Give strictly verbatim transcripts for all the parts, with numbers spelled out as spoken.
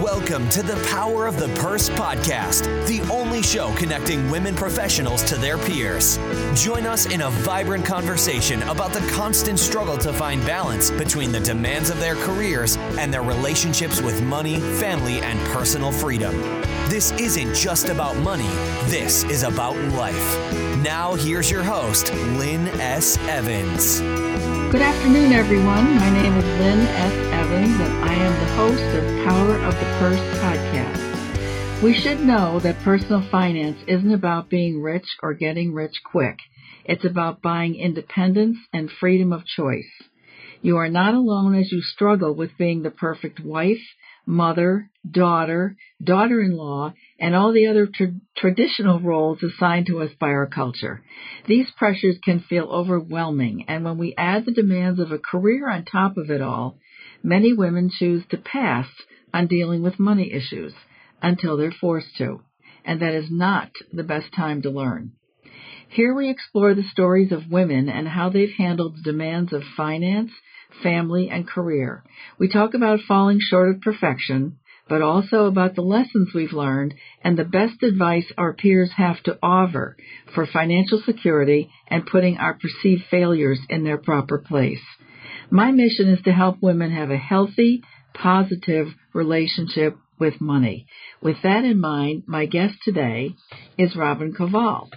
Welcome to the Power of the Purse podcast, the only show connecting women professionals to their peers. Join us in a vibrant conversation about the constant struggle to find balance between the demands of their careers and their relationships with money, family, and personal freedom. This isn't just about money. This is about life. Now, here's your host, Lynn S. Evans. Good afternoon, everyone. My name is Lynn S. Evans, and I am the host of Power of the Purse podcast. We should know that personal finance isn't about being rich or getting rich quick. It's about buying independence and freedom of choice. You are not alone as you struggle with being the perfect wife, mother, daughter, daughter-in-law, and all the other tra- traditional roles assigned to us by our culture. These pressures can feel overwhelming, and when we add the demands of a career on top of it all, many women choose to pass on dealing with money issues until they're forced to, and that is not the best time to learn. Here we explore the stories of women and how they've handled the demands of finance, family, and career. We talk about falling short of perfection, but also about the lessons we've learned and the best advice our peers have to offer for financial security and putting our perceived failures in their proper place. My mission is to help women have a healthy, positive relationship with money. With that in mind, my guest today is Robin Koval.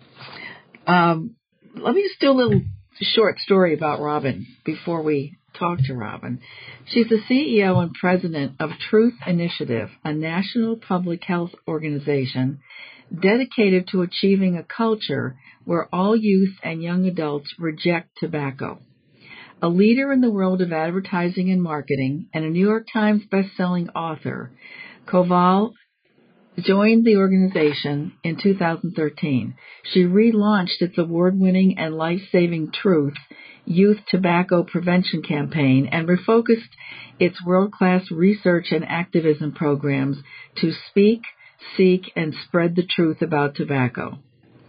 Um, let me just do a little short story about Robin before we talk to Robin. She's the C E O and president of Truth Initiative, a national public health organization dedicated to achieving a culture where all youth and young adults reject tobacco. A leader in the world of advertising and marketing and a New York Times best-selling author, Koval joined the organization in two thousand thirteen. She relaunched its award-winning and life-saving Truth Youth Tobacco Prevention Campaign and refocused its world-class research and activism programs to speak, seek, and spread the truth about tobacco.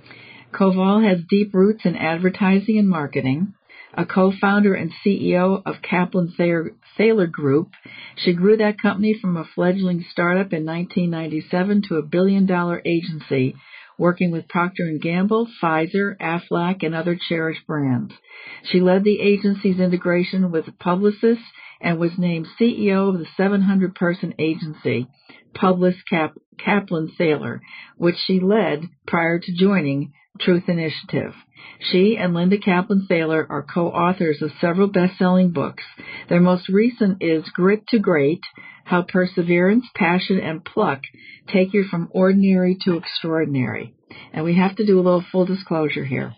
Koval has deep roots in advertising and marketing. A co-founder and C E O of Kaplan Thaler Group, she grew that company from a fledgling startup in nineteen ninety-seven to a billion-dollar agency working with Procter and Gamble, Pfizer, Aflac, and other cherished brands. She led the agency's integration with Publicis and was named C E O of the seven hundred person agency, Publis Cap- Kaplan Thaler, which she led prior to joining Truth Initiative. She and Linda Kaplan Thaler are co-authors of several best-selling books. Their most recent is Grit to Great, How Perseverance, Passion, and Pluck Take You from Ordinary to Extraordinary. And we have to do a little full disclosure here.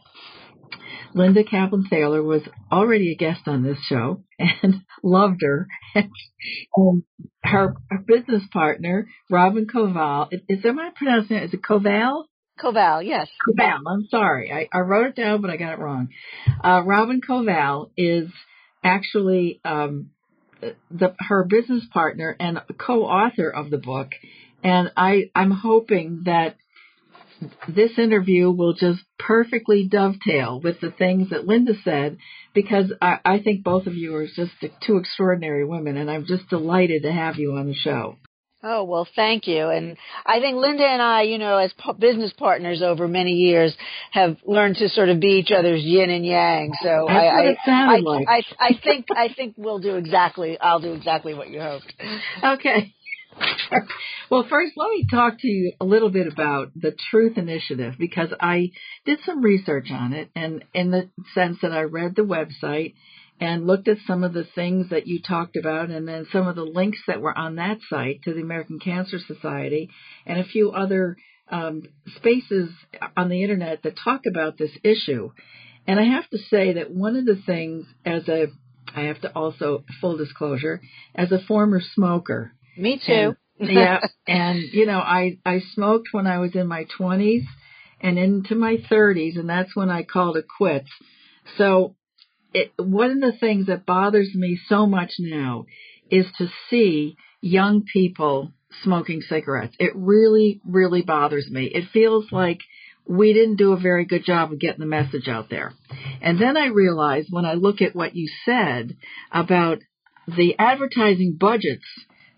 Linda Kaplan Thaler was already a guest on this show and loved her. And her, her business partner, Robin Koval, is, am I pronouncing it? Is it Koval? Koval, yes. Koval, I'm sorry. I, I wrote it down, but I got it wrong. Uh, Robin Koval is actually um, the, her business partner and co-author of the book. And I, I'm hoping that this interview will just perfectly dovetail with the things that Linda said, because I, I think both of you are just two extraordinary women, and I'm just delighted to have you on the show. Oh, well, thank you. And I think Linda and I, you know, as po- business partners over many years, have learned to sort of be each other's yin and yang. So That's I, what it sounded I, like. I, I, I think, I think we'll do exactly, I'll do exactly what you hoped. Okay. Well, first, let me talk to you a little bit about the Truth Initiative, because I did some research on it, and in the sense that I read the website and looked at some of the things that you talked about, and then some of the links that were on that site to the American Cancer Society and a few other um, spaces on the internet that talk about this issue. And I have to say that one of the things, as a, I have to also, full disclosure, as a former smoker. Me too. And, yeah, and, you know, I, I smoked when I was in my twenties and into my thirties, and that's when I called it quits. So It, one of the things that bothers me so much now is to see young people smoking cigarettes. It really, really bothers me. It feels like we didn't do a very good job of getting the message out there. And then I realized when I look at what you said about the advertising budgets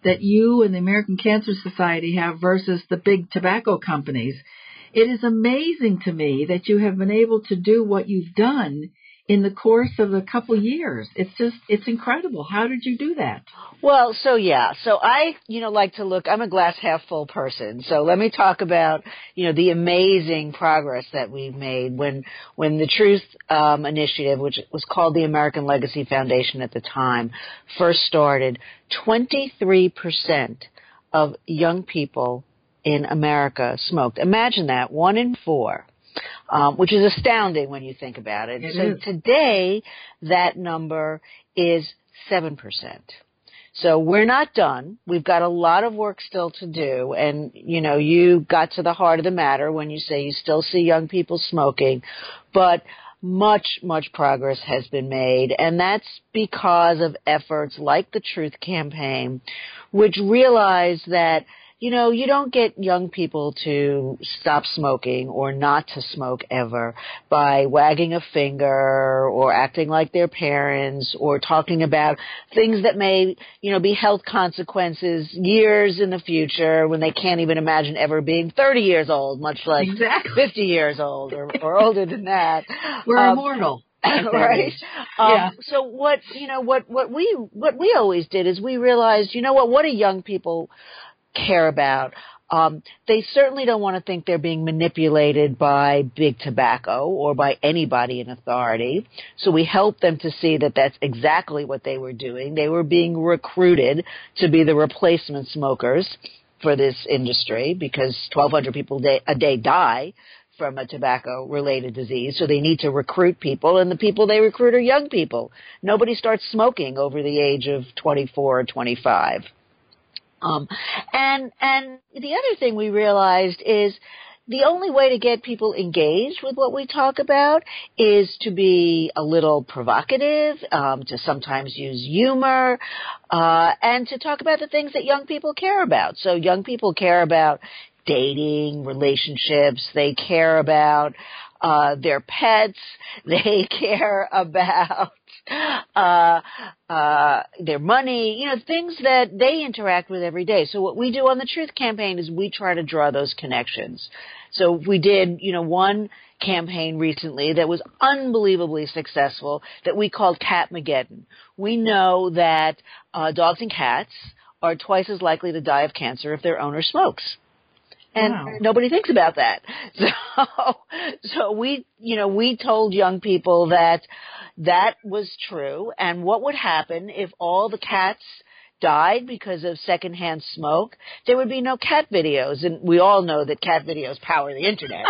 that you and the American Cancer Society have versus the big tobacco companies. It is amazing to me that you have been able to do what you've done in the course of a couple years. It's just, it's incredible. How did you do that? Well, so yeah, so I, you know, like to look, I'm a glass half full person. So let me talk about, you know, the amazing progress that we've made when, when the Truth um, Initiative, which was called the American Legacy Foundation at the time, first started. twenty-three percent of young people in America smoked. Imagine that, one in four. Um, which is astounding when you think about it. It so is. Today, that number is seven percent. So we're not done. We've got a lot of work still to do. And, you know, you got to the heart of the matter when you say you still see young people smoking. But much, much progress has been made. And that's because of efforts like the Truth Campaign, which realize that, you know, you don't get young people to stop smoking or not to smoke ever by wagging a finger or acting like their parents or talking about things that may, you know, be health consequences years in the future when they can't even imagine ever being thirty years old, much like Exactly. fifty years old or, or older than that. We're Um, immortal. right. Um, Yeah. So what, you know, what, what we, what we always did is we realized, you know what, what do young people care about? Um, they certainly don't want to think they're being manipulated by big tobacco or by anybody in authority. So we helped them to see that that's exactly what they were doing. They were being recruited to be the replacement smokers for this industry because twelve hundred people a day, a day die from a tobacco-related disease, so they need to recruit people, and the people they recruit are young people. Nobody starts smoking over the age of twenty-four or twenty-five. Um, and, and the other thing we realized is the only way to get people engaged with what we talk about is to be a little provocative, um, to sometimes use humor, uh, and to talk about the things that young people care about. So young people care about dating, relationships, they care about uh, their pets, they care about uh, uh, their money, you know, things that they interact with every day. So what we do on the Truth Campaign is we try to draw those connections. So we did, you know, one campaign recently that was unbelievably successful that we called Catmageddon. We know that uh, dogs and cats are twice as likely to die of cancer if their owner smokes. And wow. Nobody thinks about that. So, so we, you know, we told young people that that was true. And what would happen if all the cats died because of secondhand smoke? There would be no cat videos. And we all know that cat videos power the internet.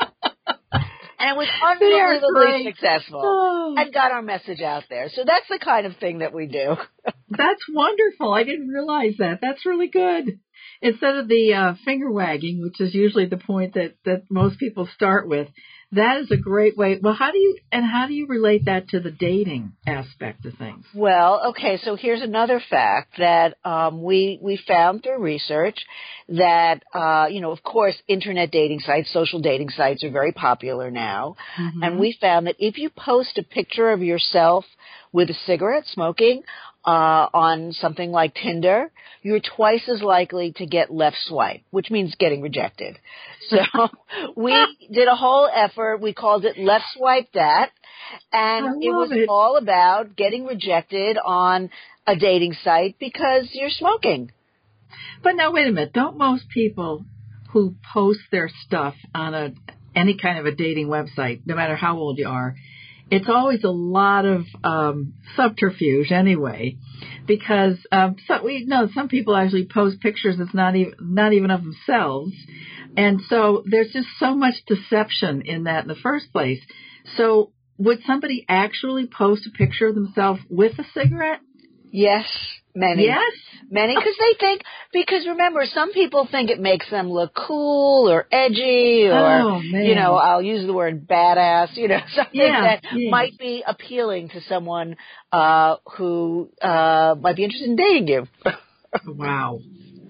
And it was unbelievably successful oh. and got our message out there. So that's the kind of thing that we do. That's wonderful. I didn't realize that. That's really good. Instead of the uh, finger wagging, which is usually the point that, that most people start with, that is a great way. Well, how do you, and how do you relate that to the dating aspect of things? Well, okay, so here's another fact that um, we, we found through research that, uh, you know, of course, internet dating sites, social dating sites are very popular now. Mm-hmm. And we found that if you post a picture of yourself with a cigarette smoking, Uh, on something like Tinder, you're twice as likely to get left swipe, which means getting rejected. So we did a whole effort. We called it Left Swipe That, and it was it. all about getting rejected on a dating site because you're smoking. But now, wait a minute. Don't most people who post their stuff on a any kind of a dating website, no matter how old you are, it's always a lot of um, subterfuge anyway, because um, so we know some people actually post pictures that's not even not even of themselves, and so there's just so much deception in that in the first place. So would somebody actually post a picture of themselves with a cigarette? Yes, many. Yes? Many, because they think, because remember, some people think it makes them look cool or edgy or, oh, man. you know, I'll use the word badass, you know, something yeah, that yeah. might be appealing to someone uh, who uh, might be interested in dating you. Wow.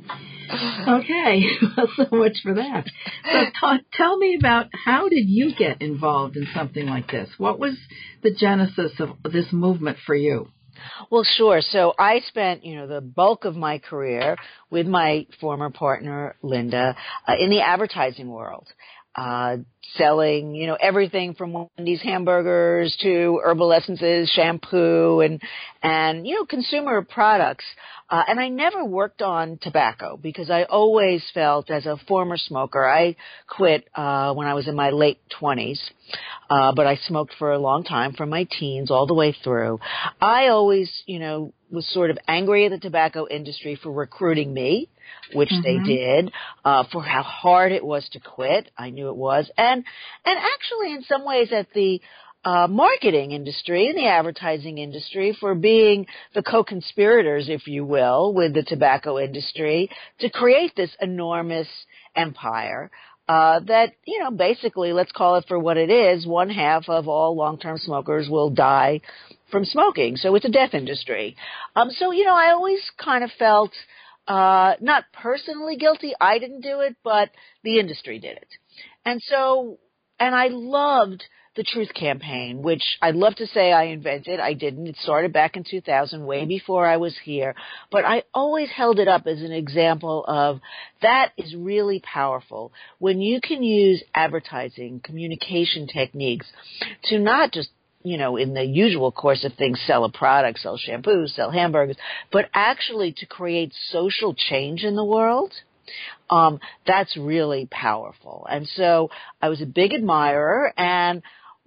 Okay, well, so much for that. So t- tell me about how did you get involved in something like this? What was the genesis of this movement for you? Well, sure. So I spent, you know, the bulk of my career with my former partner, Linda, uh, in the advertising world, uh, selling, you know, everything from Wendy's hamburgers to herbal essences, shampoo, and, and, you know, consumer products. Uh, and I never worked on tobacco because I always felt, as a former smoker, I quit uh, when I was in my late twenties, uh, but I smoked for a long time, from my teens all the way through. I always, you know, was sort of angry at the tobacco industry for recruiting me, which mm-hmm. they did, uh, for how hard it was to quit. I knew it was. And, and actually in some ways at the Uh, marketing industry and the advertising industry for being the co-conspirators, if you will, with the tobacco industry to create this enormous empire uh, that, you know, basically, let's call it for what it is, one half of all long-term smokers will die from smoking. So it's a death industry. Um, so, you know, I always kind of felt uh, not personally guilty. I didn't do it, but the industry did it. And so, and I loved the Truth Campaign, which I'd love to say I invented. I didn't. It started back in two thousand, way before I was here. But I always held it up as an example of that is really powerful when you can use advertising, communication techniques to not just, you know, in the usual course of things, sell a product, sell shampoo, sell hamburgers, but actually to create social change in the world. Um, that's really powerful. And so I was a big admirer, and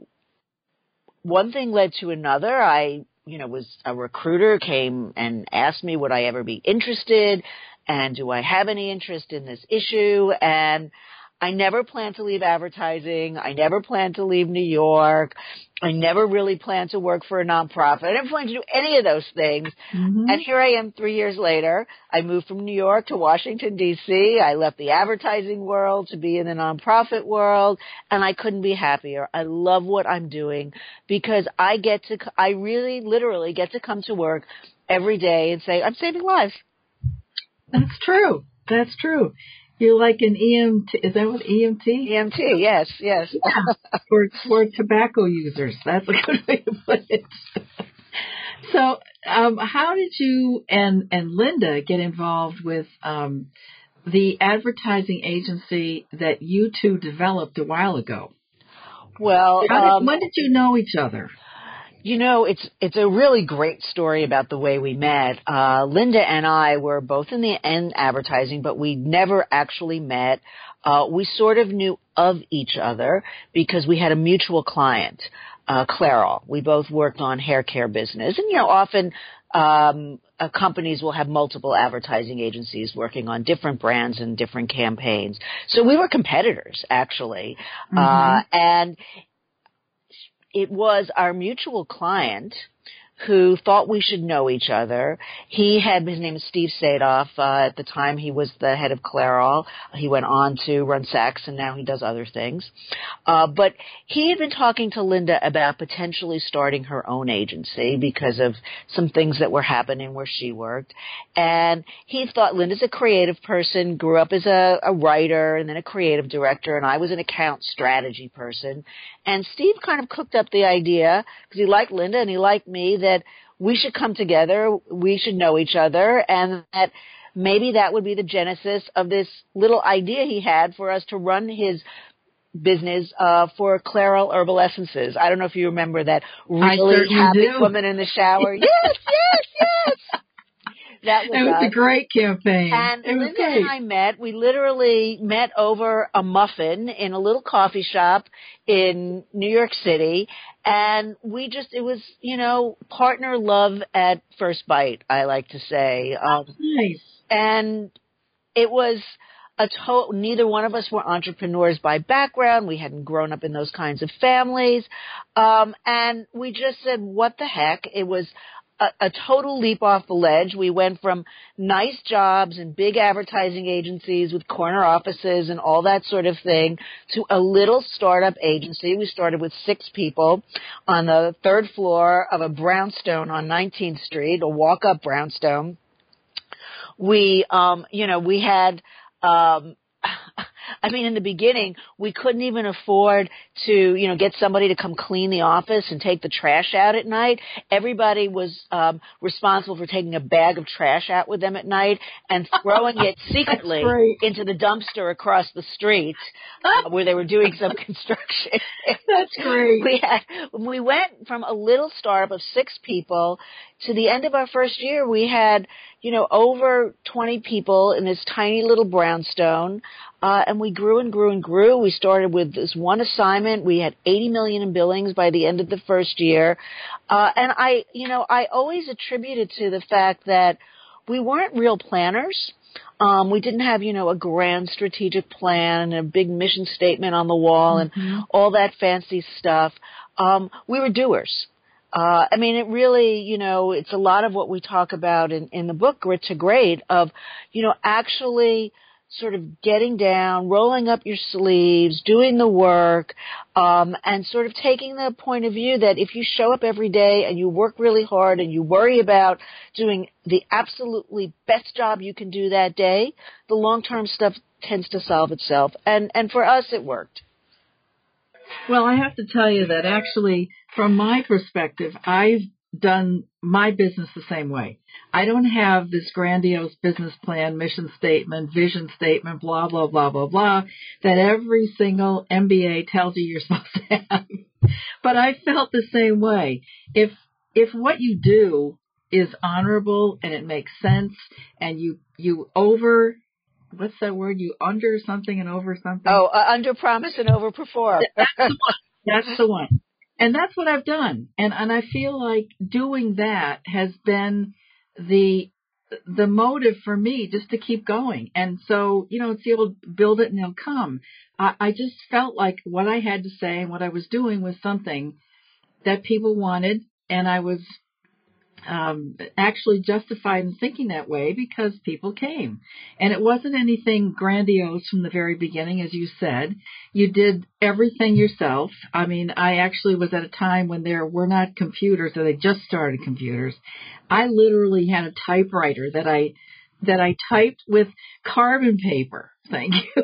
one thing led to another. I, you know, was a recruiter, came and asked me would I ever be interested, and do I have any interest in this issue? And I never planned to leave advertising. I never planned to leave New York. I never really planned to work for a nonprofit. I never planned to do any of those things. Mm-hmm. And here I am three years later. I moved from New York to Washington, D C. I left the advertising world to be in the nonprofit world, and I couldn't be happier. I love what I'm doing because I get to, I really literally get to come to work every day and say, I'm saving lives. That's true. That's true. You're like an E M T. Is that what E M T? E M T, yes, yes. Yeah, for, for tobacco users. That's a good way to put it. So um, how did you and, and Linda get involved with um, the advertising agency that you two developed a while ago? Well, how did, um, when did you know each other? You know, it's it's a really great story about the way we met. Uh, Linda and I were both in the in advertising, but we never actually met. Uh, we sort of knew of each other because we had a mutual client, uh, Clairol. We both worked on hair care business. And, you know, often um, uh, companies will have multiple advertising agencies working on different brands and different campaigns. So we were competitors, actually. Mm-hmm. Uh, and it was our mutual client who thought we should know each other. He had, his name is Steve Sadoff. Uh, at the time, he was the head of Clairol. He went on to run Saks, and now he does other things. Uh, but he had been talking to Linda about potentially starting her own agency because of some things that were happening where she worked. And he thought Linda's a creative person, grew up as a, a writer and then a creative director, and I was an account strategy person. And Steve kind of cooked up the idea, because he liked Linda and he liked me, that we should come together, we should know each other, and that maybe that would be the genesis of this little idea he had for us to run his business uh for Clairol Herbal Essences. I don't know if you remember that really happy do. woman in the shower. Yes, yes, yes. That was, it was us. a great campaign. And it was Linda great. and I met. We literally met over a muffin in a little coffee shop in New York City. And we just, it was, you know, partner love at first bite, I like to say. Um, nice. And it was a to- neither one of us were entrepreneurs by background. We hadn't grown up in those kinds of families. Um, and we just said, what the heck? It was A, a total leap off the ledge. We went from nice jobs and big advertising agencies with corner offices and all that sort of thing to a little startup agency. We started with six people on the third floor of a brownstone on nineteenth Street, a walk-up brownstone. We, um, you know, we had um, I mean, in the beginning, we couldn't even afford to, you know, get somebody to come clean the office and take the trash out at night. Everybody was um, responsible for taking a bag of trash out with them at night and throwing it secretly into the dumpster across the street uh, where they were doing some construction. That's great. We had, we went from a little startup of six people to the end of our first year, we had, you know, over twenty people in this tiny little brownstone, uh, and we grew and grew and grew. We started with this one assignment. We had eighty million in billings by the end of the first year. Uh, and I, you know, I always attributed to the fact that we weren't real planners. Um, we didn't have, you know, a grand strategic plan and a big mission statement on the wall mm-hmm. and all that fancy stuff. Um, we were doers. Uh, I mean, it really, you know, it's a lot of what we talk about in, in the book, Grit to Great, of, you know, actually sort of getting down, rolling up your sleeves, doing the work, um, and sort of taking the point of view that if you show up every day and you work really hard and you worry about doing the absolutely best job you can do that day, the long-term stuff tends to solve itself. And, and for us, it worked. Well, I have to tell you that actually, from my perspective, I've done my business the same way. I don't have this grandiose business plan, mission statement, vision statement, blah, blah, blah, blah, blah, that every single M B A tells you you're supposed to have. But I felt the same way. If if what you do is honorable and it makes sense and you, you over... What's that word? You under something and over something? Oh, uh, under promise and over perform. That's the one. That's the one. And that's what I've done. And and I feel like doing that has been the the motive for me just to keep going. And so, you know, it's the old build it and they'll come. I, I just felt like what I had to say and what I was doing was something that people wanted, and I was Um, actually justified in thinking that way because people came. And it wasn't anything grandiose from the very beginning, as you said. You did everything yourself. I mean, I actually was at a time when there were not computers, or they just started computers. I literally had a typewriter that I that I typed with carbon paper. Thank you.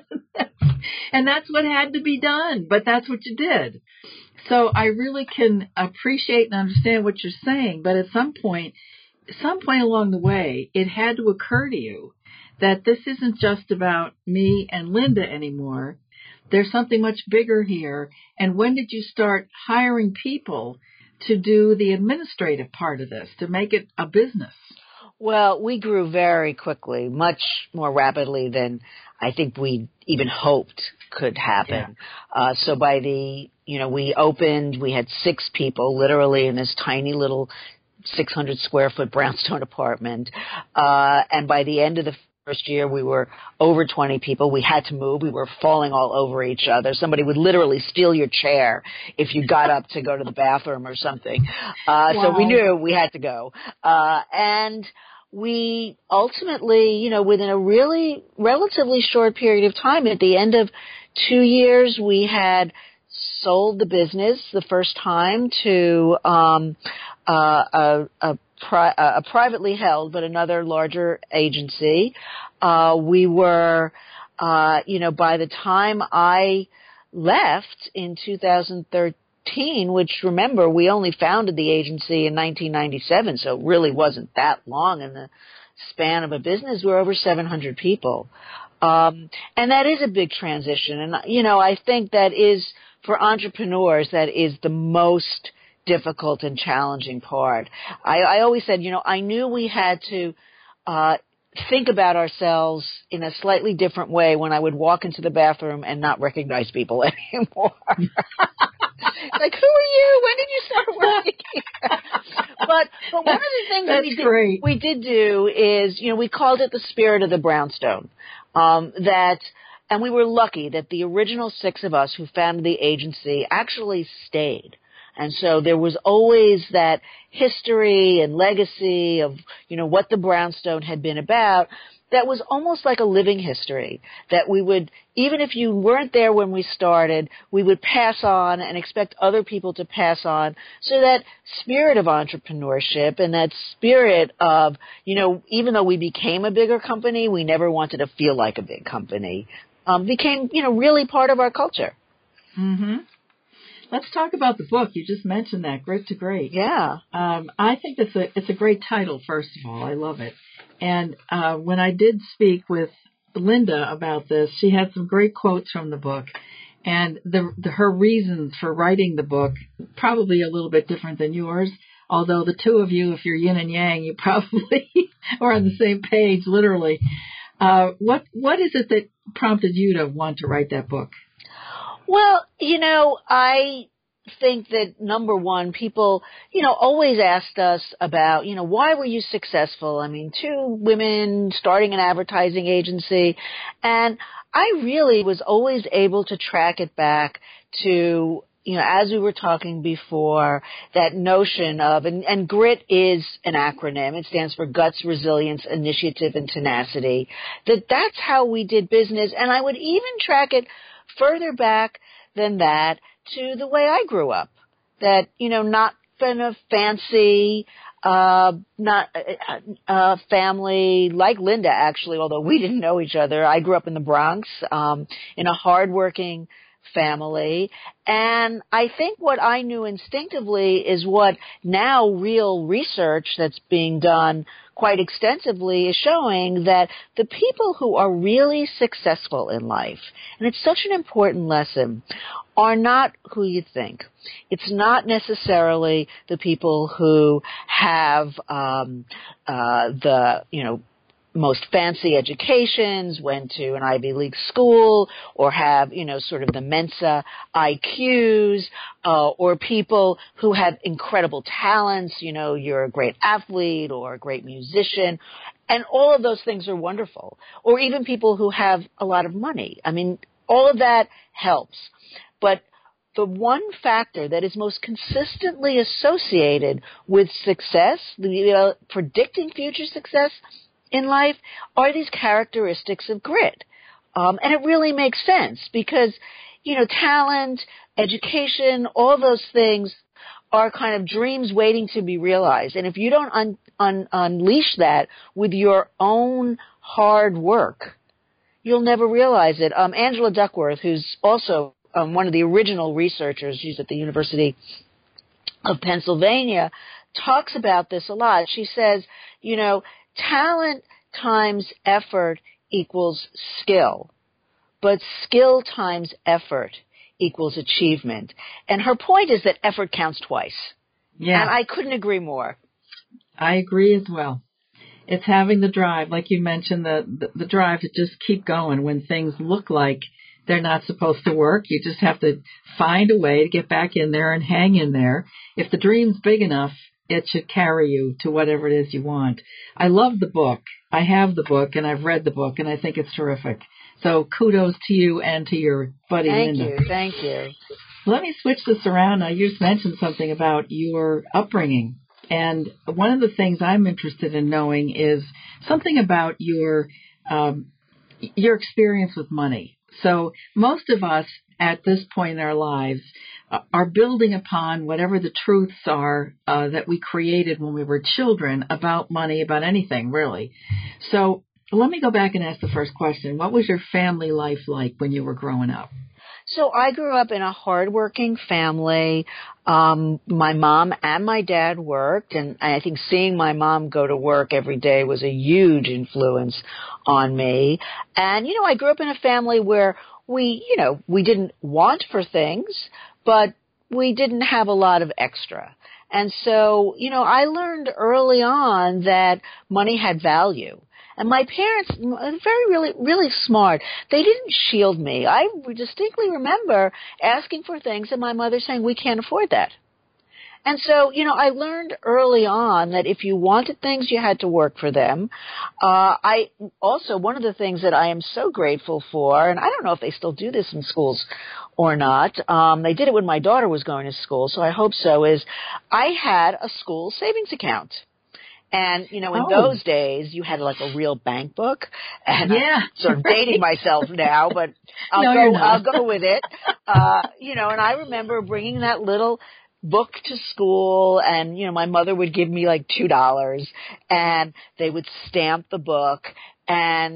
And that's what had to be done, but that's what you did. So I really can appreciate and understand what you're saying, but at some point, some point along the way, it had to occur to you that this isn't just about me and Linda anymore. There's something much bigger here. And when did you start hiring people to do the administrative part of this, to make it a business? Well, we grew very quickly, much more rapidly than I think we even hoped could happen. Yeah. Uh, so by the, you know, we opened, we had six people literally in this tiny little six hundred square foot brownstone apartment. Uh, and by the end of the first year, we were over twenty people. We had to move. We were falling all over each other. Somebody would literally steal your chair if you got up to go to the bathroom or something. Uh, wow. So we knew we had to go. Uh, and we ultimately, you know, within a really relatively short period of time, at the end of two years, we had sold the business the first time to um, uh, a, a, pri- a privately held, but another larger agency. Uh, we were, uh, you know, by the time I left in two thousand thirteen, which, remember, we only founded the agency in nineteen ninety-seven, so it really wasn't that long in the span of a business. We're over seven hundred people. Um, and that is a big transition. And, you know, I think that is, for entrepreneurs, that is the most difficult and challenging part. I, I always said, you know, I knew we had to uh, think about ourselves in a slightly different way when I would walk into the bathroom and not recognize people anymore. Like, who are you? When did you start working here? but but one of the things That's we did, great. we did do is, you know, we called it the spirit of the brownstone. Um, that, and we were lucky that the original six of us who founded the agency actually stayed. And so there was always that history and legacy of, you know, what the brownstone had been about. That was almost like a living history, that we would, even if you weren't there when we started, we would pass on and expect other people to pass on. So that spirit of entrepreneurship and that spirit of, you know, even though we became a bigger company, we never wanted to feel like a big company. um, became, you know, really part of our culture. Mm-hmm. Let's talk about the book. You just mentioned that, Grit to Great. Yeah. Um, I think it's a it's a great title, first of all. I love it. And uh, when I did speak with Linda about this, she had some great quotes from the book. And the, the her reasons for writing the book, probably a little bit different than yours, although the two of you, if you're yin and yang, you probably are on the same page, literally. Uh, what what is it that prompted you to want to write that book? Well, you know, I think that, number one, people, you know, always asked us about, you know, why were you successful? I mean, two women starting an advertising agency. And I really was always able to track it back to, you know, as we were talking before, that notion of, and, and GRIT is an acronym. It stands for Guts, Resilience, Initiative, and Tenacity. That that's how we did business. And I would even track it further back than that to the way I grew up. That, you know, not been a fancy, uh, not a, a family like Linda, actually, although we didn't know each other. I grew up in the Bronx, um, in a hardworking family. And I think what I knew instinctively is what now real research that's being done quite extensively is showing, that the people who are really successful in life, and it's such an important lesson, are not who you think. It's not necessarily the people who have um, uh, the, you know, most fancy educations, went to an Ivy League school, or have, you know, sort of the Mensa I Qs, uh, or people who have incredible talents. You know, you're a great athlete or a great musician, and all of those things are wonderful. Or even people who have a lot of money. I mean, all of that helps. But the one factor that is most consistently associated with success, the, uh, predicting future success in life, are these characteristics of grit. Um, and it really makes sense because, you know, talent, education, all those things are kind of dreams waiting to be realized. And if you don't un- un- unleash that with your own hard work, you'll never realize it. Um, Angela Duckworth, who's also um, one of the original researchers, she's at the University of Pennsylvania, talks about this a lot. She says, you know, talent times effort equals skill, but skill times effort equals achievement. And her point is that effort counts twice. Yeah. And I couldn't agree more. I agree as well. It's having the drive, like you mentioned, the, the, the drive to just keep going when things look like they're not supposed to work. You just have to find a way to get back in there and hang in there. If the dream's big enough, it should carry you to whatever it is you want. I love the book. I have the book, and I've read the book, and I think it's terrific. So kudos to you and to your buddy, Thank Linda. you. Thank you. Let me switch this around. Now, you just mentioned something about your upbringing. And one of the things I'm interested in knowing is something about your um, your experience with money. So most of us at this point in our lives uh, are building upon whatever the truths are uh, that we created when we were children about money, about anything, really. So let me go back and ask the first question. What was your family life like when you were growing up? So I grew up in a hardworking family. Um, my mom and my dad worked, and I think seeing my mom go to work every day was a huge influence on me. And, you know, I grew up in a family where we, you know, we didn't want for things, but we didn't have a lot of extra. And so, you know, I learned early on that money had value. And my parents, very, really, really smart. They didn't shield me. I distinctly remember asking for things and my mother saying, we can't afford that. And so, you know, I learned early on that if you wanted things, you had to work for them. Uh, I also, one of the things that I am so grateful for, and I don't know if they still do this in schools or not, um, they did it when my daughter was going to school, so I hope so, is I had a school savings account. And, you know, in oh. those days, you had like a real bank book. And yeah. I'm sort of dating myself now, but I'll no, go, I'll go with it. Uh, you know, and I remember bringing that little book to school, and, you know, my mother would give me like two dollars, and they would stamp the book. And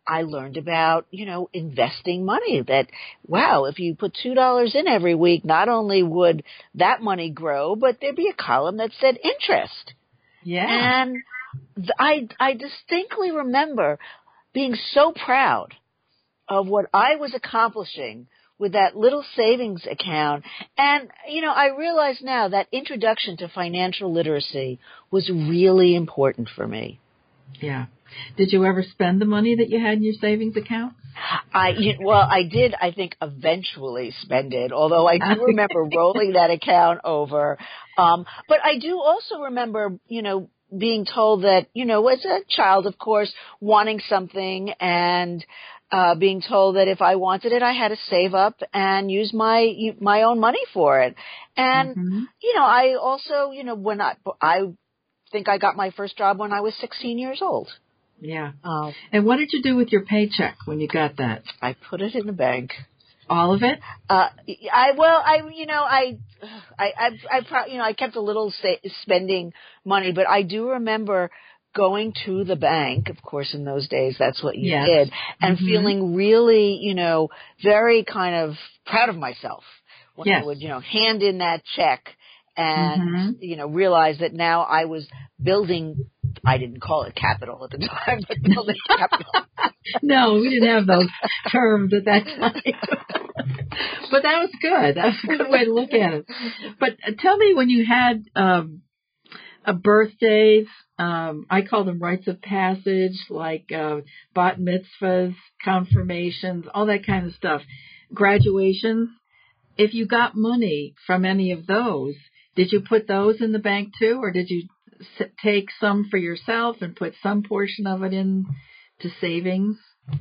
I learned about, you know, investing money, that, wow, if you put two dollars in every week, not only would that money grow, but there'd be a column that said interest. Yeah. And th- I, I distinctly remember being so proud of what I was accomplishing with that little savings account. And, you know, I realize now that introduction to financial literacy was really important for me. Yeah. Did you ever spend the money that you had in your savings account? I, you, well, I did, I think, eventually spend it, although I do remember rolling that account over. Um, but I do also remember, you know, being told that, you know, as a child, of course, wanting something and uh, being told that if I wanted it, I had to save up and use my my own money for it. And, mm-hmm. you know, I also, you know, when I, I think I got my first job when I was sixteen years old. Yeah. Um, and what did you do with your paycheck when you got that? I put it in the bank. All of it? Uh, I, well, I, you know, I, I, I, I pro- you know, I kept a little sa- spending money, but I do remember going to the bank. Of course, in those days, that's what you yes. did, and mm-hmm. feeling really, you know, very kind of proud of myself when yes. I would, you know, hand in that check and, mm-hmm. you know, realize that now I was building. I didn't call it capital at the time, but building capital. No, we didn't have those terms at that time. But that was good. That was a good way to look at it. But tell me, when you had um, a birthdays, um, I call them rites of passage, like uh, bat mitzvahs, confirmations, all that kind of stuff, graduations. If you got money from any of those, did you put those in the bank too, or did you take some for yourself and put some portion of it in to savings?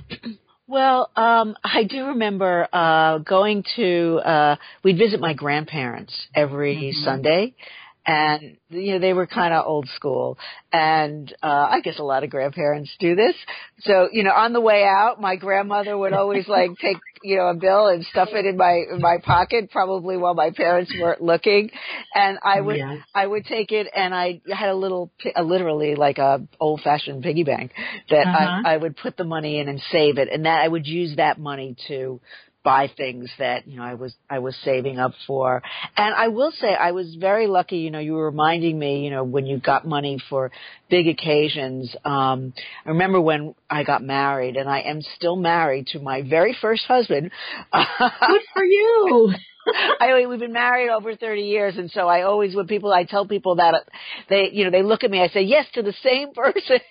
Well, um, I do remember uh, going to, uh, we'd visit my grandparents every mm-hmm. Sunday. And, you know, they were kind of old school. And uh, I guess a lot of grandparents do this. So, you know, on the way out, my grandmother would always, like, take, you know, a bill and stuff it in my in my pocket, probably while my parents weren't looking. And I would yes. I would take it, and I had a little, a, literally like a old-fashioned piggy bank that uh-huh. I, I would put the money in and save it. And that I would use that money to buy things that, you know, I was, I was saving up for. And I will say I was very lucky, you know, you were reminding me, you know, when you got money for big occasions. Um, I remember when I got married, and I am still married to my very first husband. Good for you. I, we've been married over thirty years, and so I always, when people, I tell people that they, you know, they look at me, I say, yes, to the same person.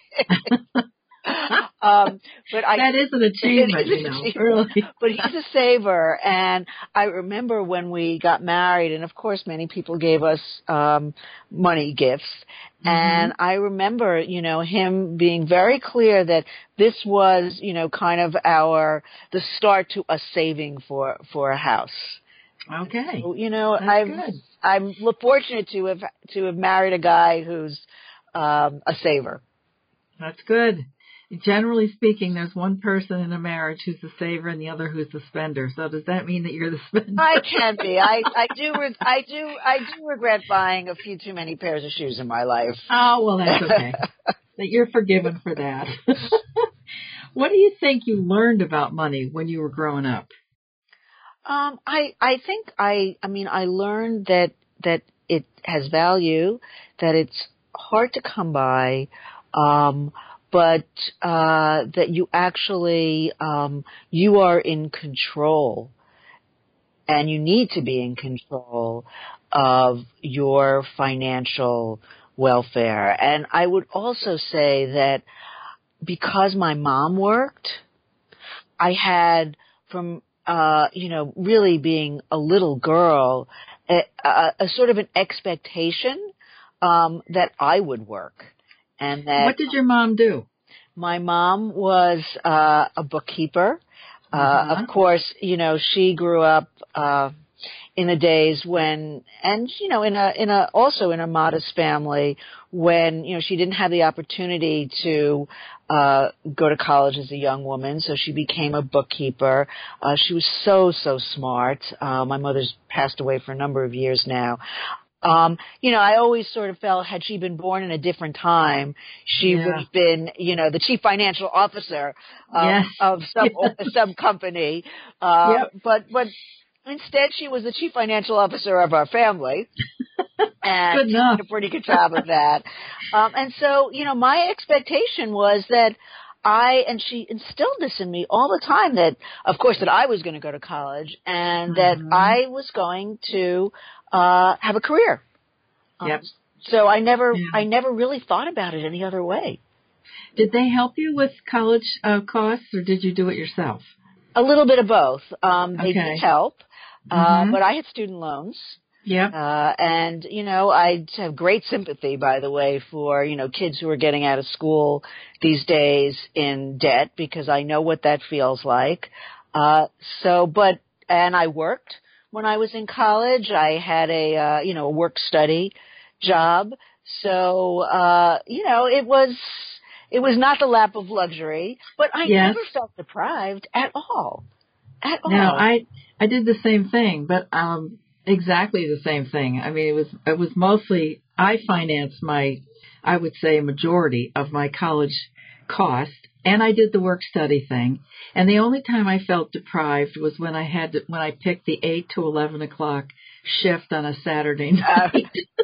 um, but I, that is an achievement, is an you know, achievement. Really. But he's a saver, and I remember when we got married, and of course many people gave us um, money gifts, mm-hmm. and I remember, you know, him being very clear that this was, you know, kind of our the start to us saving for for a house. Okay. So, you know, That's I'm good. I'm fortunate to have to have married a guy who's um, a saver. That's good. Generally speaking, there's one person in a marriage who's the saver and the other who's the spender. So does that mean that you're the spender? I can be. I, I do. I do. I do regret buying a few too many pairs of shoes in my life. Oh well, that's okay. That you're forgiven for that. What do you think you learned about money when you were growing up? Um, I I think I. I mean, I learned that that it has value, that it's hard to come by. Um, but uh, that you actually, um, you are in control, and you need to be in control of your financial welfare. And I would also say that because my mom worked, I had from, uh, you know, really being a little girl, a, a, a sort of an expectation um, that I would work. And that, what did your mom do? My mom was uh, a bookkeeper. Uh, uh-huh. Of course, you know, she grew up uh, in the days when, and you know, in a in a also in a modest family when, you know, she didn't have the opportunity to uh, go to college as a young woman, so she became a bookkeeper. Uh, she was so so smart. Uh, my mother's passed away for a number of years now. Um, you know, I always sort of felt had she been born in a different time, she Yeah. would have been, you know, the chief financial officer of, Yes. of some Yes. some company. Uh, Yep. But but instead, she was the chief financial officer of our family, and Good she enough. did a pretty good job of that. Um, and so, you know, my expectation was that I, and she instilled this in me all the time, that, of course, that I was going to go to college and that Mhm. I was going to uh, have a career. Yep. Um, so I never, Yeah. I never really thought about it any other way. Did they help you with college uh, costs, or did you do it yourself? A little bit of both. Um, they Okay. did help, uh, Mhm. but I had student loans. Yep. Uh, and, you know, I have great sympathy, by the way, for, you know, kids who are getting out of school these days in debt, because I know what that feels like. Uh, so, but, and I worked when I was in college. I had a, uh, you know, a work study job. So, uh, you know, it was, it was not the lap of luxury, but I Yes. never felt deprived at all. At all. Now, I, I did the same thing, but, um, exactly the same thing. I mean, it was, it was mostly, I financed my, I would say a majority of my college cost, and I did the work study thing. And the only time I felt deprived was when I had to, when I picked the eight to eleven o'clock shift on a Saturday night. Uh,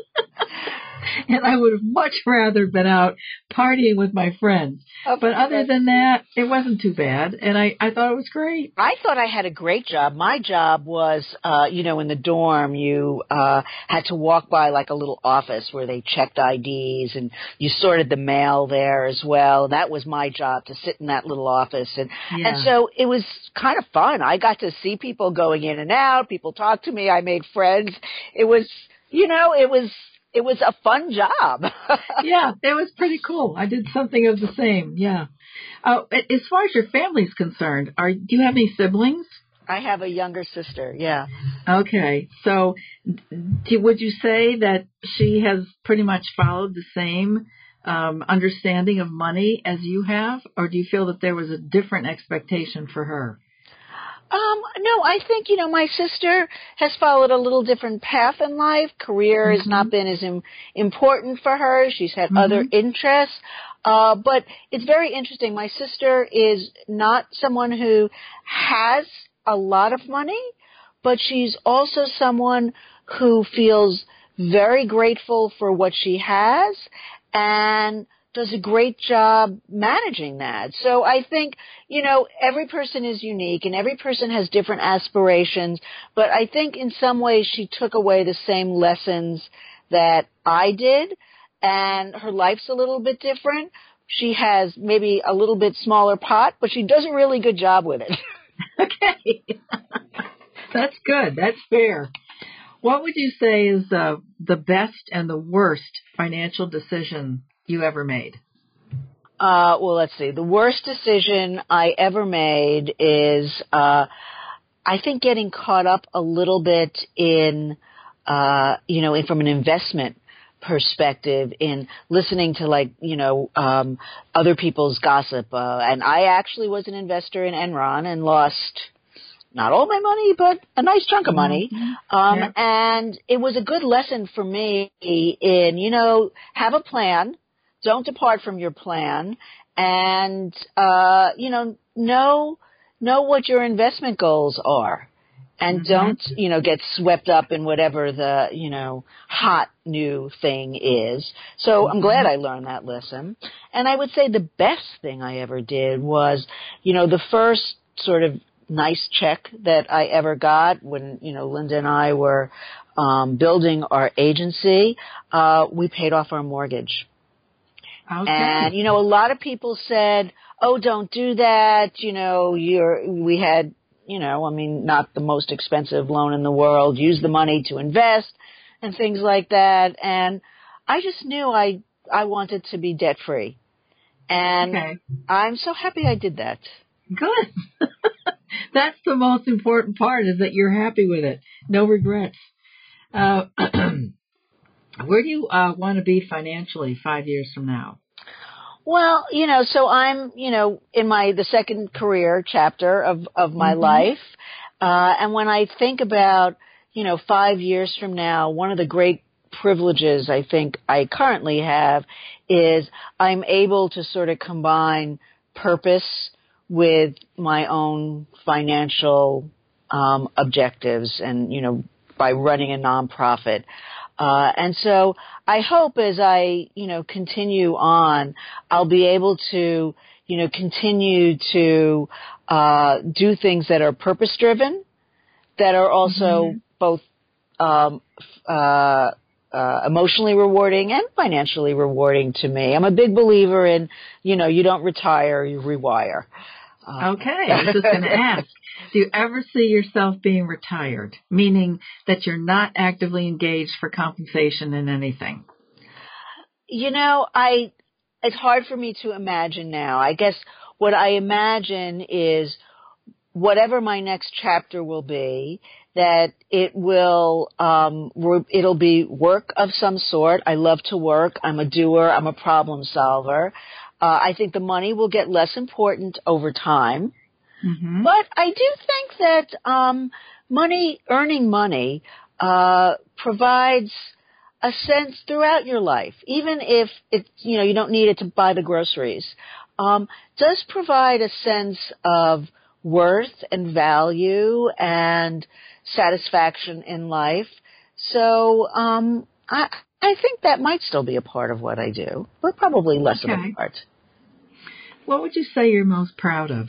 and I would have much rather been out partying with my friends. But other than that, it wasn't too bad, and I, I thought it was great. I thought I had a great job. My job was, uh, you know, in the dorm, you uh, had to walk by like a little office where they checked I Ds, and you sorted the mail there as well. That was my job, to sit in that little office. And, Yeah. and so it was kind of fun. I got to see people going in and out. People talked to me. I made friends. It was, you know, it was... It was a fun job. Yeah, it was pretty cool. I did something of the same. Yeah. Uh, as far as your family's concerned, are do you have any siblings? I have a younger sister. Yeah. Okay. So, do, would you say that she has pretty much followed the same um, understanding of money as you have, or do you feel that there was a different expectation for her? Um, no, I think, you know, my sister has followed a little different path in life. Career mm-hmm. has not been as im- important for her. She's had mm-hmm. other interests. Uh, but it's very interesting. My sister is not someone who has a lot of money, but she's also someone who feels very grateful for what she has and does a great job managing that. So I think, you know, every person is unique and every person has different aspirations, but I think in some ways she took away the same lessons that I did, and her life's a little bit different. She has maybe a little bit smaller pot, but she does a really good job with it. Okay. That's good. That's fair. What would you say is uh, the best and the worst financial decision you ever made? Uh, well, let's see. The worst decision I ever made is, uh, I think getting caught up a little bit in, uh, you know, in, from an investment perspective, in listening to, like, you know, um, other people's gossip. Uh, and I actually was an investor in Enron and lost not all my money, but a nice chunk of money. Mm-hmm. Um, yeah. And it was a good lesson for me in, you know, have a plan. Don't depart from your plan, and, uh, you know, know, know what your investment goals are, and mm-hmm. don't, you know, get swept up in whatever the, you know, hot new thing is. So mm-hmm. I'm glad I learned that lesson. And I would say the best thing I ever did was, you know, the first sort of nice check that I ever got when, you know, Linda and I were, um, building our agency, uh, we paid off our mortgage. Okay. And, you know, a lot of people said, oh, don't do that. You know, you're, we had, you know, I mean, not the most expensive loan in the world. Use the money to invest and things like that. And I just knew I, I wanted to be debt free. And okay. I'm so happy I did that. Good. That's the most important part, is that you're happy with it. No regrets. Uh, Where do you uh, want to be financially five years from now? Well, you know, so I'm, you know, in my the second career chapter of, of my mm-hmm. life. Uh, and when I think about, you know, five years from now, one of the great privileges I think I currently have is I'm able to sort of combine purpose with my own financial um, objectives and, you know, by running a nonprofit. Uh, and so I hope as I, you know, continue on, I'll be able to, you know, continue to uh, do things that are purpose-driven, that are also mm-hmm. both um, uh, uh, emotionally rewarding and financially rewarding to me. I'm a big believer in, you know, you don't retire, you rewire. Uh, okay, I was just going to ask, do you ever see yourself being retired, meaning that you're not actively engaged for compensation in anything? You know, I it's hard for me to imagine now. I guess what I imagine is whatever my next chapter will be, that it will, um, it'll be work of some sort. I love to work. I'm a doer. I'm a problem solver. Uh, I think the money will get less important over time. Mm-hmm. But I do think that um, money, earning money, uh, provides a sense throughout your life, even if it, you know, you don't need it to buy the groceries. Um, does provide a sense of worth and value and satisfaction in life. So um, I, I think that might still be a part of what I do, but probably less okay. of a part. What would you say you're most proud of?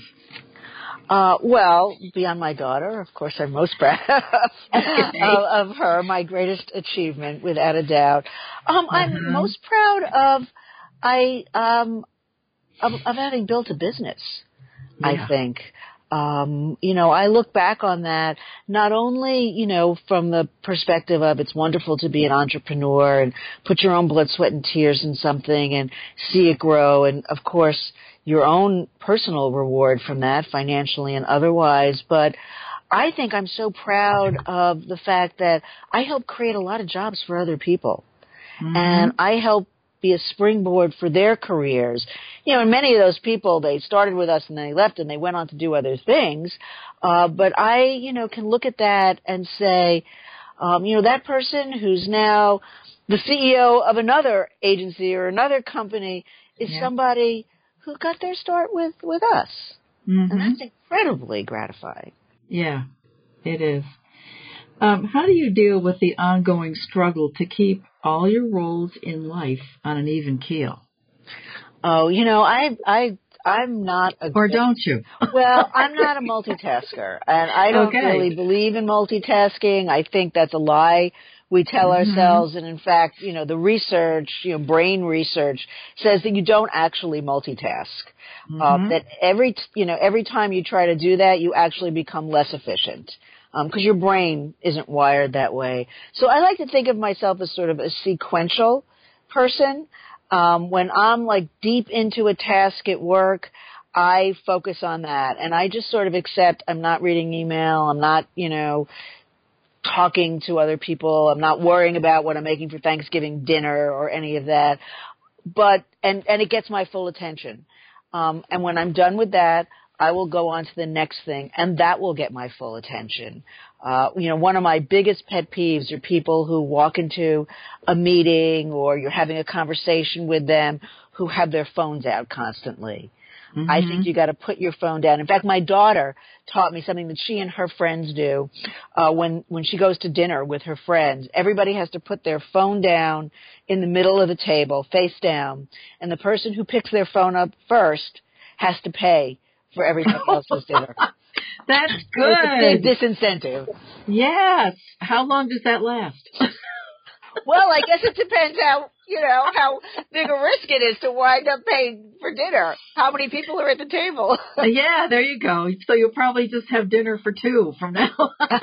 Uh, well, beyond my daughter, of course, I'm most proud of, of, of her, my greatest achievement, without a doubt. Um, uh-huh. I'm most proud of I um, of, of having built a business. Yeah. I think. Um, you know, I look back on that not only, you know, from the perspective of it's wonderful to be an entrepreneur and put your own blood, sweat, and tears in something and see it grow, and of course your own personal reward from that, financially and otherwise, but I think I'm so proud of the fact that I helped create a lot of jobs for other people. Mm-hmm. And I helped be a springboard for their careers. You know, and many of those people, they started with us and then they left and they went on to do other things. Uh, but I, you know, can look at that and say, um, you know, that person who's now the C E O of another agency or another company is yeah. somebody who got their start with, with us. Mm-hmm. And that's incredibly gratifying. Yeah, it is. Um, how do you deal with the ongoing struggle to keep all your roles in life on an even keel? Oh, you know, I, I, I'm not a... Or don't you? Well, I'm not a multitasker, and I don't okay. really believe in multitasking. I think that's a lie we tell mm-hmm. ourselves, and in fact, you know, the research, you know, brain research says that you don't actually multitask. Mm-hmm. Uh, that every, t- you know, every time you try to do that, you actually become less efficient. Because um, your brain isn't wired that way. So I like to think of myself as sort of a sequential person. Um, when I'm like deep into a task at work, I focus on that. And I just sort of accept I'm not reading email. I'm not, you know, talking to other people. I'm not worrying about what I'm making for Thanksgiving dinner or any of that. But, and, and it gets my full attention. Um, and when I'm done with that, I will go on to the next thing, and that will get my full attention. Uh, you know, one of my biggest pet peeves are people who walk into a meeting or you're having a conversation with them who have their phones out constantly. Mm-hmm. I think you got to put your phone down. In fact, my daughter taught me something that she and her friends do uh, when when she goes to dinner with her friends. Everybody has to put their phone down in the middle of the table, face down, and the person who picks their phone up first has to pay for everything else's dinner. That's good. So it's a big disincentive. Yes. How long does that last? Well, I guess it depends how, you know, how big a risk it is to wind up paying for dinner. How many people are at the table? Yeah, there you go. So you'll probably just have dinner for two from now on.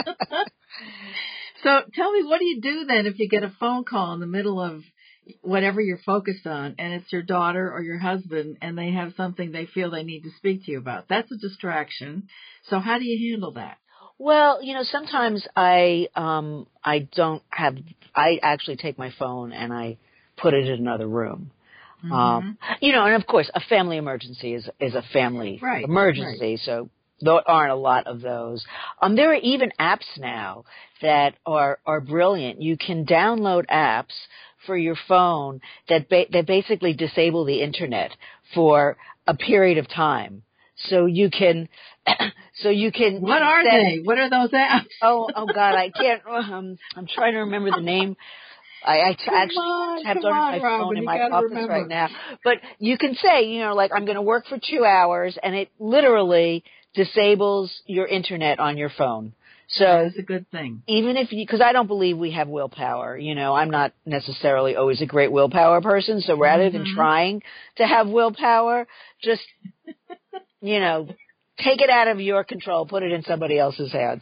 So tell me, what do you do then if you get a phone call in the middle of whatever you're focused on, and it's your daughter or your husband, and they have something they feel they need to speak to you about? That's a distraction. So how do you handle that? Well, you know, sometimes I um I don't have I actually take my phone and I put it in another room. Mm-hmm. Um you know, and of course a family emergency is is a family right, emergency, right. so there aren't a lot of those. Um, there are even apps now that are, are brilliant. You can download apps for your phone that ba- that basically disable the internet for a period of time. So you can, so you can. What are set, they? What are those apps? oh, oh God, I can't. Um, I'm trying to remember the name. I, I t- actually on, have it on, on my Robin, phone in my gotta office remember. right now. But you can say, you know, like I'm going to work for two hours, and it literally disables your internet on your phone. So that's a good thing. Even if you, because I don't believe we have willpower. You know, I'm not necessarily always a great willpower person. So rather mm-hmm. than trying to have willpower, just, you know, take it out of your control, put it in somebody else's hands.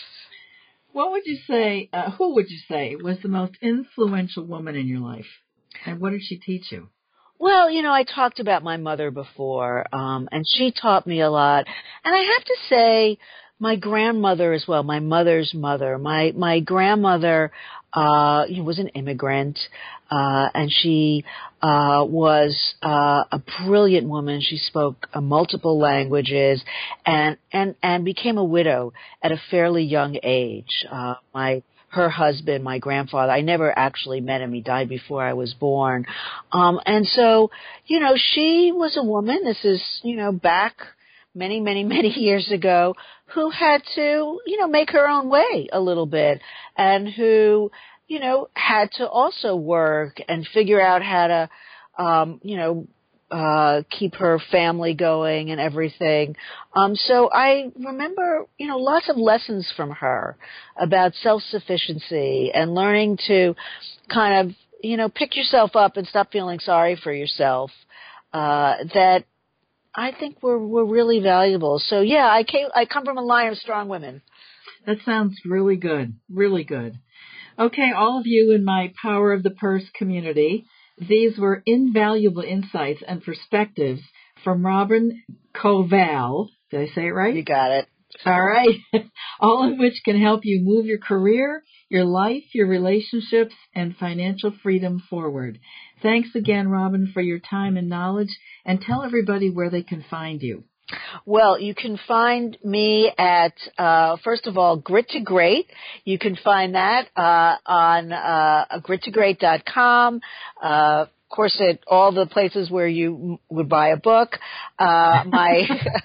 What would you say, uh, who would you say was the most influential woman in your life? And what did she teach you? Well, you know, I talked about my mother before, um, and she taught me a lot. And I have to say, my grandmother as well, my mother's mother. My my grandmother uh, was an immigrant, uh, and she uh, was uh, a brilliant woman. She spoke uh, multiple languages, and and and became a widow at a fairly young age. Uh, my her husband, my grandfather, I never actually met him. He died before I was born, um, and so you know, she was a woman. This is you know back many, many, many years ago, who had to, you know, make her own way a little bit, and who, you know, had to also work and figure out how to, um, you know, uh, keep her family going and everything. Um, so I remember, you know, lots of lessons from her about self-sufficiency and learning to kind of, you know, pick yourself up and stop feeling sorry for yourself, uh, that I think we're we're really valuable. So yeah, I came I come from a line of strong women. That sounds really good, really good. Okay, all of you in my Power of the Purse community, these were invaluable insights and perspectives from Robin Koval. Did I say it right? You got it. All right. All of which can help you move your career, your life, your relationships, and financial freedom forward. Thanks again, Robin, for your time and knowledge, and tell everybody where they can find you. Well, you can find me at, uh, first of all, Grit to Great. You can find that uh, on uh, grit to great dot com. Uh, Of course, at all the places where you would buy a book, uh, my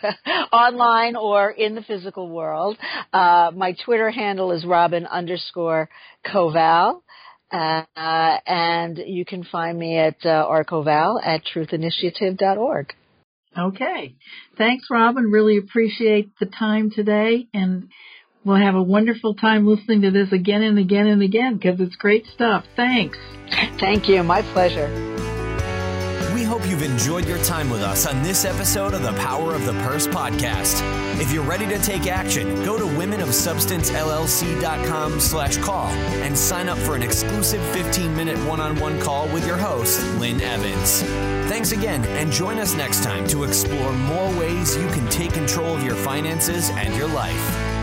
online or in the physical world. Uh, my Twitter handle is Robin underscore Koval. Uh, and you can find me at uh, rkoval at truth initiative dot org. Okay. Thanks, Robin. Really appreciate the time today. And we'll have a wonderful time listening to this again and again and again because it's great stuff. Thanks. Thank you. My pleasure. We hope you've enjoyed your time with us on this episode of the Power of the Purse podcast. If you're ready to take action, go to women of substance l l c dot com slash call and sign up for an exclusive fifteen-minute one-on-one call with your host, Lynn Evans. Thanks again, and join us next time to explore more ways you can take control of your finances and your life.